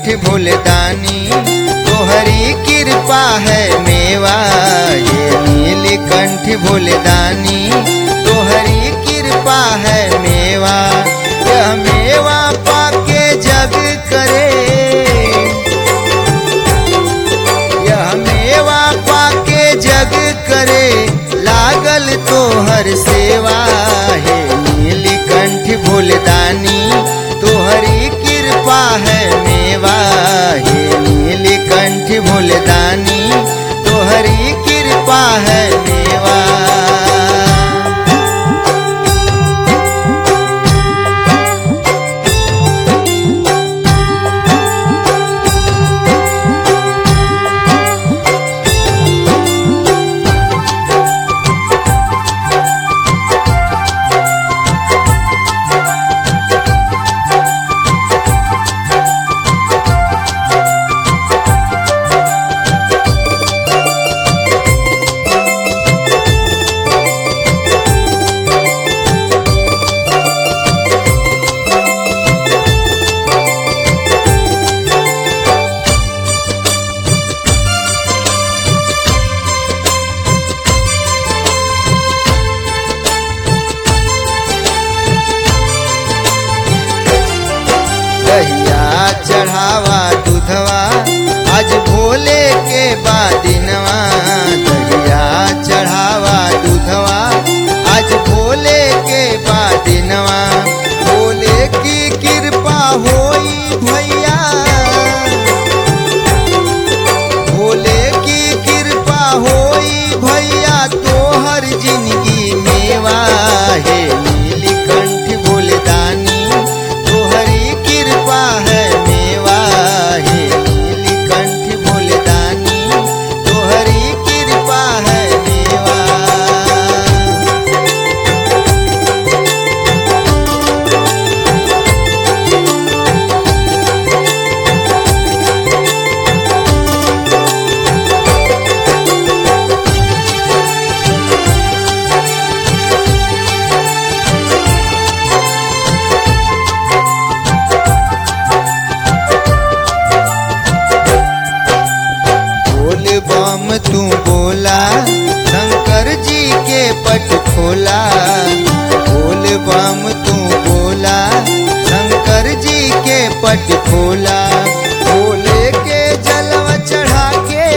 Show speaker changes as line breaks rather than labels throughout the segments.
भोलेदानी तोहरी कृपा है मेवा। ये नीलकंठ भोलेदानी तोहरी कृपा है मेवा। यह मेवा पाके जग करे, यह मेवा पाके जग करे लागल तोहर सेवा। है नीलकंठ भोलेदानी तोहरी कृपा है मेवा। हे नीलकंठ भोलेदानी तोहरी कृपा है मेवा। दहिया चढ़ावा दूधवा आज भोले के बादिनवा। दहिया चढ़ावा दूधवा आज भोले के बादिनवा। भोले की कृपा होई भैया, भोले की कृपा होई भैया तोहर जिंदगी मेवा। है नीलकंठ भोलेदानी तोहरी कृपा है मेवा। हे नीलकंठ भोलेदानी तोहरी कृपा है मेवा। बम तू बोला शंकर जी के पट खोला। बोल बम तू बोला शंकर जी के पट खोला। भोले के जलवा चढ़ा के,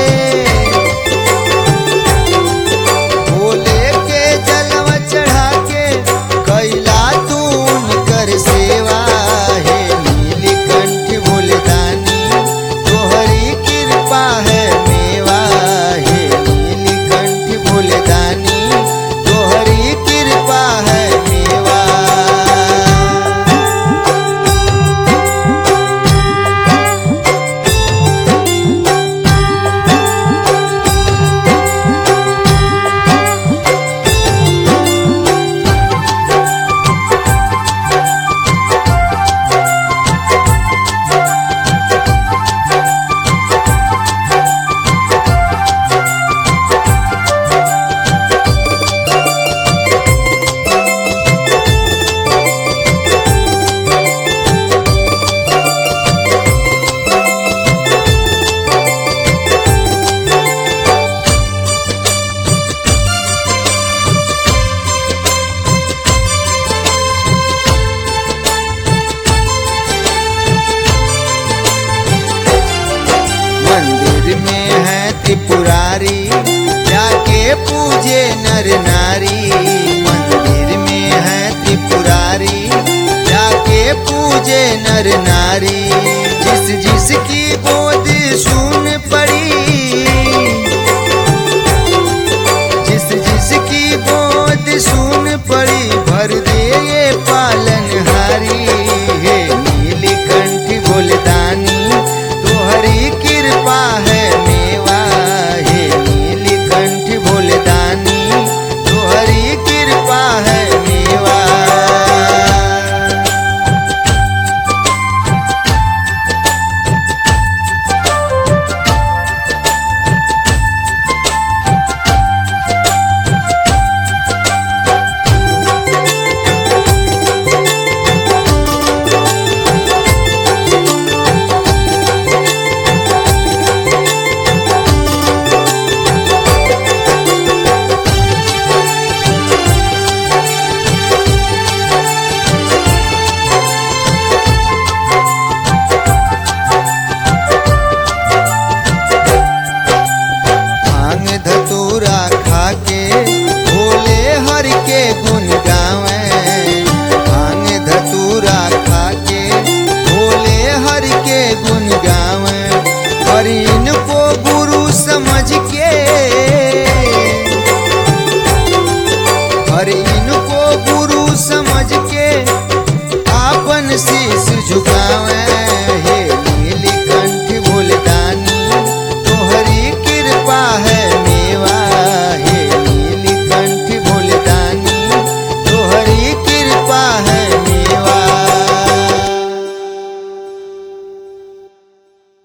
भोले के जलवा चढ़ा के कैला तू उनकर सेवा। है नीलकंठ भोलेदानी तोहरी कृपा है मेवा। हे नीलकंठ भोलेदानी तोहरी कृपा है मेवा। मंदिर में है त्रिपुरारी जाके पूजे नर नारी। मंदिर में है त्रिपुरारी जाके पूजे नर नारी। जिस जिसकी गोद सु